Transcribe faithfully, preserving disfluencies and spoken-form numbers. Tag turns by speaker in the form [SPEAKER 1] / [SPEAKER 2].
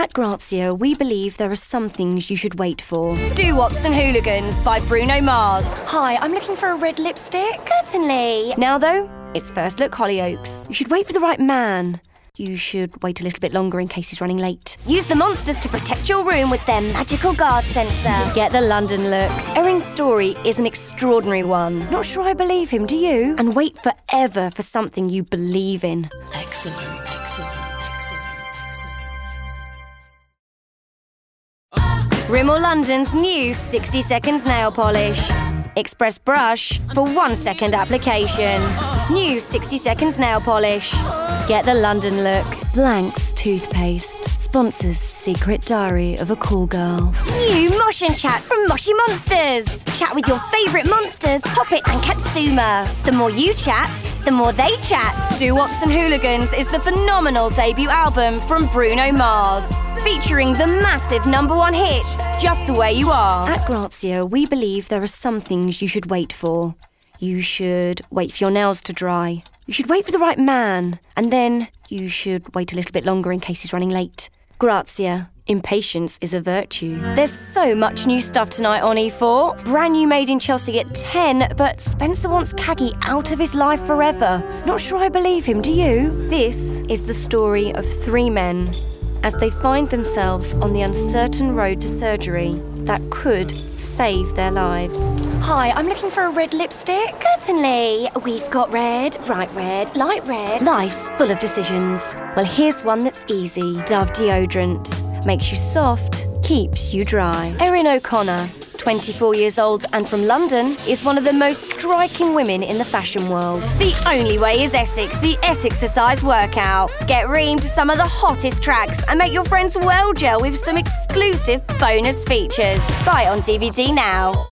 [SPEAKER 1] At Grazia, we believe there are some things you should wait for.
[SPEAKER 2] Doo-Wops and Hooligans by Bruno Mars.
[SPEAKER 1] Hi, I'm looking for a red lipstick.
[SPEAKER 2] Certainly.
[SPEAKER 1] Now though, it's First Look Hollyoaks. You should wait for the right man. You should wait a little bit longer in case he's running late.
[SPEAKER 2] Use the monsters to protect your room with their magical guard sensor.
[SPEAKER 1] Get the London look. Erin's story is an extraordinary one. Not sure I believe him, do you? And wait forever for something you believe in.
[SPEAKER 3] Excellent, excellent, excellent, excellent.
[SPEAKER 2] Rimmel London's new sixty seconds nail polish. Express brush for one second application. New sixty seconds nail polish.
[SPEAKER 1] Get the London look. Blanks toothpaste sponsors Secret Diary of a Cool Girl.
[SPEAKER 2] New Mosh and Chat from Moshi Monsters. Chat with your favourite monsters, Poppet and Katsuma. The more you chat, the more they chat. Doo-Wops and Hooligans is the phenomenal debut album from Bruno Mars, featuring the massive number one hits, Just the Way You Are.
[SPEAKER 1] At Grazia, we believe there are some things you should wait for. You should wait for your nails to dry. You should wait for the right man. And then you should wait a little bit longer in case he's running late. Grazia, impatience is a virtue.
[SPEAKER 2] There's so much new stuff tonight on E four. Brand new Made in Chelsea at ten, but Spencer wants Caggie out of his life forever.
[SPEAKER 1] Not sure I believe him, do you? This is the story of three men as they find themselves on the uncertain road to surgery that could save their lives.
[SPEAKER 2] Hi, I'm looking for a red lipstick. Certainly. We've got red, bright red, light red.
[SPEAKER 1] Life's full of decisions. Well, here's one that's easy. Dove deodorant. Makes you soft, keeps you dry. Erin O'Connor, twenty-four years old and from London, is one of the most striking women in the fashion world.
[SPEAKER 2] The only way is Essex, the Essexercise workout. Get reamed to some of the hottest tracks and make your friends well gel with some exclusive bonus features. Buy it on D V D now.